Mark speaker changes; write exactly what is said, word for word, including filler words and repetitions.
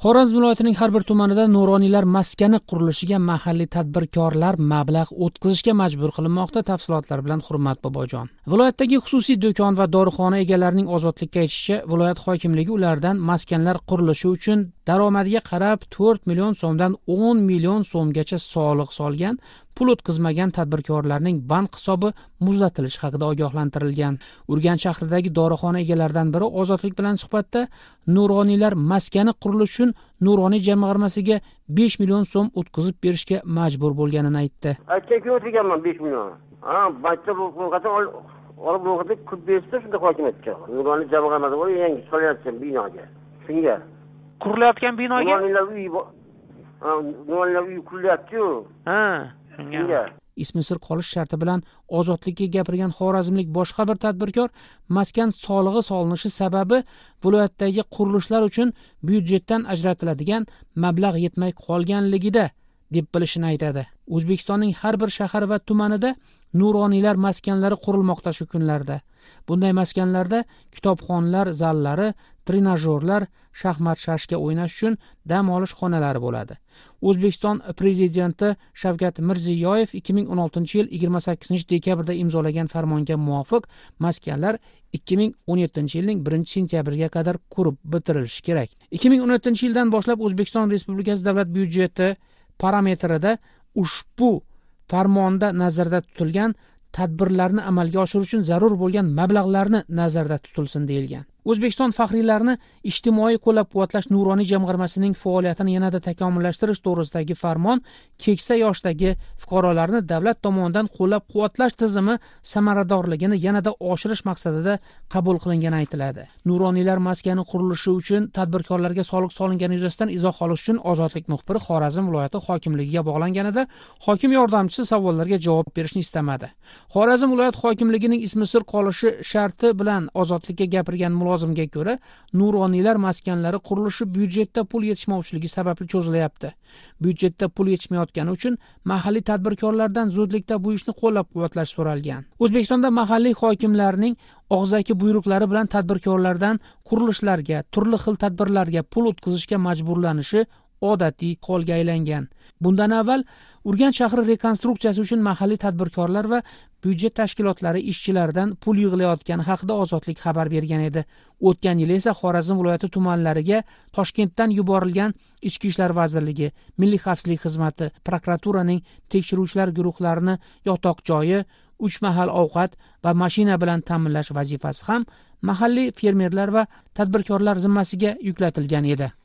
Speaker 1: Xorazm viloyatining har bir tumanida nuroniylar maskani qurilishiga mahalliy tadbirkorlar mablag' o'tkazishga majbur qilinmoqda. Tafsilotlar bilan Hurmat Bobojon. Viloyatdagi xususiy do'kon va dorixona egalarining ozodlikka aytishicha, viloyat hokimligi ulardan maskanlar qurilishi uchun daromadiga qarab to'rt million so'mdan o'n million so'mgacha soliq solgan, pul o'tkazmagan tadbirkorlarning bank hisobi muzlatilishi haqida ogohlantirilgan. Urganch shahridagi dorixona egalaridan biri Ozodlik bilan suhbatda nuroniylar maskani qurilishi uchun Nuroniy jamg'armasiga besh million so'm o'tkazib berishga majbur bo'lganini aytdi.
Speaker 2: Aytga o'tirganman besh million. Ha, batta bu qancha olib bo'lganda pul bersa shunda hokimiyatga. Nuroniy jamg'armasi bor, yangi solayotgan binoga. Shunga
Speaker 3: qurilayotgan binoga?
Speaker 2: Nuroniylar uyi bor. Ha, nuroniylar uyi qurilyapti-ku.
Speaker 3: Ha,
Speaker 2: shunga.
Speaker 1: Ismi sir qolish sharti bilan ozodlikka gapirgan xorazmlik boshqa bir tadbirkor maskan solig'i solinishi sababi viloyatdagi qurilishlar uchun byudjetdan ajratiladigan mablag' yetmay qolganligida deb bilishini aytadi. O'zbekistonning har bir shahar va tumanida nuroniylar maskanlari qurilmoqda shu kunlarda. Bunday maskanlarda kitobxonlar zallari, trenajyorlar, shaxmat shashka o'ynash uchun dam olish xonalari bo'ladi. O'zbekiston Prezidenti Shavkat Mirziyoyev ikki ming o'n oltinchi yil yigirma sakkizinchi dekabrda imzolagan farmonga muvofiq maskanlar ikki ming o'n yettinchi yilning birinchi sentyabriga qadar qurib bitirilishi kerak. ikki ming o'n yettinchi yildan boshlab O'zbekiston Respublikasi davlat byudjeti parametrida ushbu farmonda nazarda tutilgan tadbirlarni amalga oshirish uchun zarur bo'lgan mablag'larni nazarda tutilsin deyilgan. O'zbekiston faxriylarini ijtimoiy qo'llab-quvvatlash nuroniy jamg'armasining faoliyatini yanada takomillashtirish to'g'risidagi farmon keksa yoshdagi fuqarolarni davlat tomonidan qo'llab-quvvatlash tizimi samaradorligini yanada oshirish maqsadida qabul qilingani aytiladi. Nuroniylar maskani qurilishi uchun tadbirkorlarga soliq solingani yuzasidan izoh olish uchun Ozodlik muxbiri Xorazm viloyati hokimligiga bog'langanida hokim yordamchisi savollarga javob berishni istamadi. Xorazm viloyat hokimligining ismi sir qolishi sharti bilan Ozodlikka gapirgan mulozimga ko'ra, nuroniylar maskanlari qurilishi byudjetda pul yetishmovchiligi sababli cho'zilyapti. Byudjetda pul yetishmayotgani uchun mahalliy tadbirkorlardan zudlikda bu ishni qo'llab-quvvatlash so'ralgan. O'zbekistonda mahalliy hokimlarning og'zaki buyruqlari bilan tadbirkorlardan qurilishlarga, turli xil tadbirlarga pul o'tkazishga majburlanishi odatiy holga aylangan. Bundan avval Urganch shahri rekonstruksiyasi uchun mahalliy tadbirkorlar va byudjet tashkilotlari ishchilaridan pul yig'ilayotgani haqida Ozodlik xabar bergan edi. O'tgan yil esa Xorazm viloyati tumanlariga Toshkentdan yuborilgan Ichki ishlar vazirligi, Milliy xavfsizlik xizmati, prokuraturaning tekshiruvchilar guruhlarini yotoq joyi, uch mahal ovqat va mashina bilan ta'minlash vazifasi ham mahalliy fermerlar va tadbirkorlar zimmasiga yuklatilgan edi.